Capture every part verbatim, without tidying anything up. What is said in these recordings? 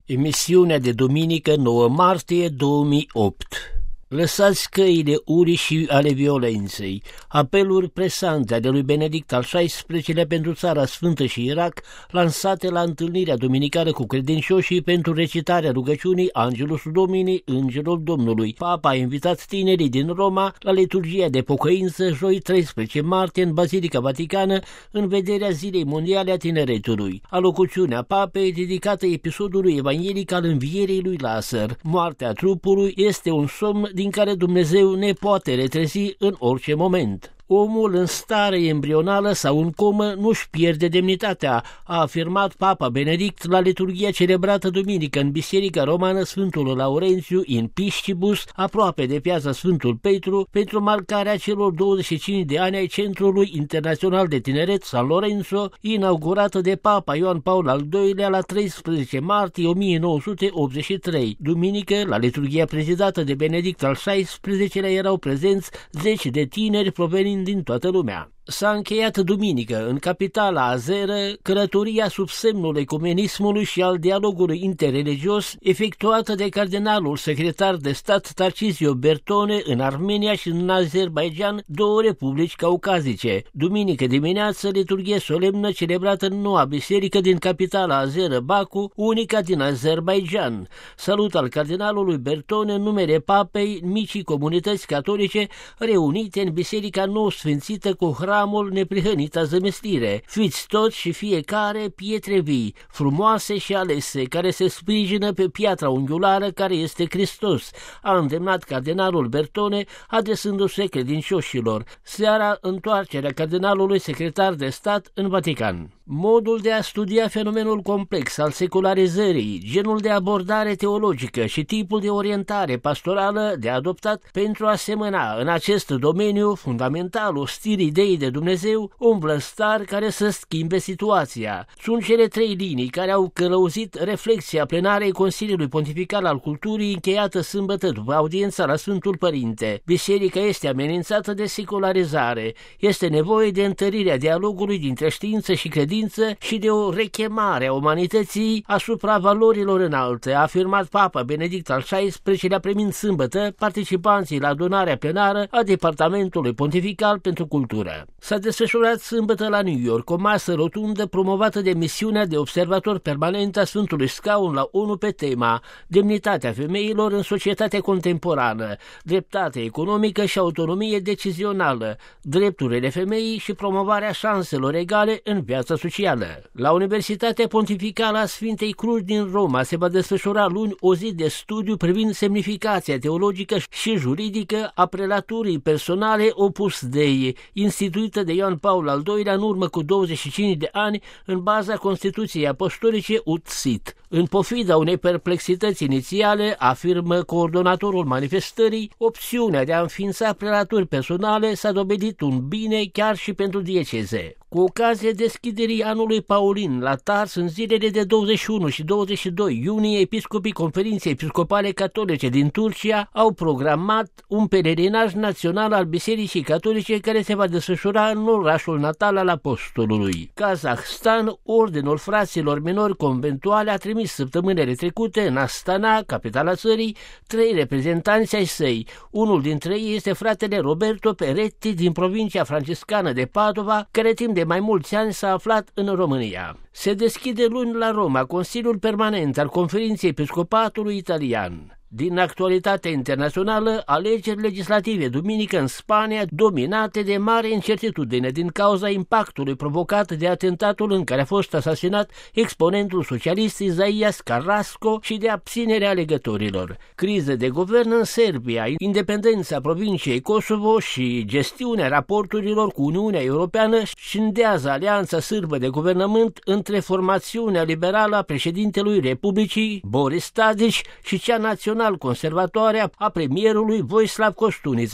Emisiunea de duminică nouă martie două mii opt. Lăsați căile urii și ale violenței. Apeluri presante ale lui Benedict al șaisprezecelea pentru Țara Sfântă și Irak, lansate la întâlnirea duminicală cu credincioșii pentru recitarea rugăciunii Angelus Domini, Îngerul Domnului. Papa a invitat tinerii din Roma la liturgia de pocăință joi treisprezece martie în Bazilica Vaticană, în vederea Zilei Mondiale a Tineretului. Alocuțiunea papei dedicată episodului evanghelic al învierii lui Lazar. Moartea trupului este un somn din care Dumnezeu ne poate retrezi în orice moment. Omul în stare embrională sau în comă nu-și pierde demnitatea, a afirmat Papa Benedict la liturghia celebrată duminică în Biserica Romană Sfântul Laurențiu in Piscibus, aproape de piața Sfântul Petru, pentru marcarea celor douăzeci și cinci de ani ai Centrului Internațional de Tineret San Lorenzo, inaugurată de Papa Ioan Paul al doilea la treisprezece martie o mie nouă sute optzeci și trei. Duminică, la liturghia prezidată de Benedict al șaisprezecelea, erau prezenți zeci de tineri provenind din toată lumea. S-a încheiat duminică în capitala azeră călătoria sub semnul ecumenismului și al dialogului interreligios efectuată de cardinalul secretar de stat Tarcisio Bertone în Armenia și în Azerbaidjan, două republici caucazice. Duminică dimineață, liturghie solemnă celebrată în noua biserică din capitala azeră Baku, unica din Azerbaidjan. Salut al cardinalului Bertone în numele papei, micii comunități catolice reunite în biserica nou sfințită cu hramul neprihănita zămestire. Fiți toți și fiecare pietre vii, frumoase și alese, care se sprijină pe piatra unghiulară care este Hristos, a îndemnat cardinalul Bertone, adresându-se credincioșilor. Seara, întoarcerea cardinalului secretar de stat în Vatican. Modul de a studia fenomenul complex al secularizării, genul de abordare teologică și tipul de orientare pastorală de adoptat pentru a semăna în acest domeniu fundamental ostil ideii de Dumnezeu, un blăstar care să schimbe situația. Sunt cele trei linii care au călăuzit reflexia plenarei Consiliului Pontifical al Culturii încheiată sâmbătă după audiența la Sfântul Părinte. Biserica este amenințată de secularizare. Este nevoie de întărirea dialogului dintre știință și credință și de o rechemare a umanității asupra valorilor înalte, a afirmat Papa Benedict al șaisprezecelea primind sâmbătă participanții la adunarea plenară a Departamentului Pontifical pentru Cultură. S-a desfășurat sâmbătă la New York o masă rotundă promovată de misiunea de observator permanent a Sfântului Scaun la ONU pe tema demnitatea femeilor în societatea contemporană, dreptate economică și autonomie decizională, drepturile femeii și promovarea șanselor egale în viața socială. La Universitatea Pontificală a Sfintei Cruci din Roma se va desfășura luni o zi de studiu privind semnificația teologică și juridică a prelaturii personale Opus Dei, instituită de Ioan Paul al doilea în urmă cu douăzeci și cinci de ani în baza Constituției Apostolice Ut Sit. În pofida unei perplexități inițiale, afirmă coordonatorul manifestării, opțiunea de a înființa prelaturi personale s-a dovedit un bine chiar și pentru dieceze. Cu ocazie deschiderii anului Paulin la Tars în zilele de douăzeci și unu și douăzeci și doi iunie, episcopii Conferinței Episcopale Catolice din Turcia au programat un pelerinaj național al Bisericii Catolice care se va desfășura în orașul natal al Apostolului. Kazahstan, Ordinul Fraților Minori Conventuale, a trimis săptămânile trecute în Astana, capitala țării, trei reprezentanți ai săi. Unul dintre ei este fratele Roberto Peretti din provincia franciscană de Padova, care timp de mai mulți ani s-a aflat în România. Se deschide luni la Roma Consiliul Permanent al Conferinței Episcopatului Italian. Din actualitatea internațională, alegeri legislative duminică în Spania, dominate de mare incertitudine din cauza impactului provocat de atentatul în care a fost asasinat exponentul socialist Isaias Carrasco și de abținerea alegătorilor. Criză de guvern în Serbia, independența provinciei Kosovo și gestiunea raporturilor cu Uniunea Europeană scindează alianța sârbă de guvernământ între formațiunea liberală a președintelui Republicii Boris Tadić și cea națională conservatoare a premierului Vojislav Koštunica.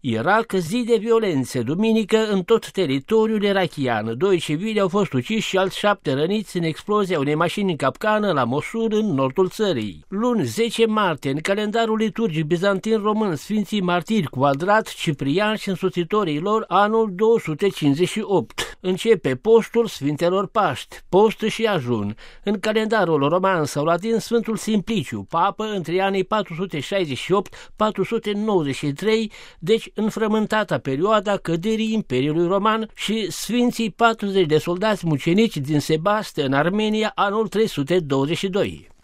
Irak, zi de violențe, duminică în tot teritoriul irachian. Doi civili au fost uciși și alți șapte răniți în explozia unei mașini în capcană la Mosul, în nordul țării. Luni, zece martie, în calendarul liturgic bizantin român, Sfinții Martiri Cuadrat, Ciprian și însoțitorii lor, anul două sute cincizeci și opt. Începe postul Sfintelor Paști, post și ajun. În calendarul roman sau latin, Sfântul Simpliciu, papă între anii patru sute șaizeci și opt - patru sute nouăzeci și trei, deci în frământata perioada căderii Imperiului Roman, și Sfinții patruzeci de soldați mucenici din Sebaste în Armenia, anul trei sute douăzeci și doi.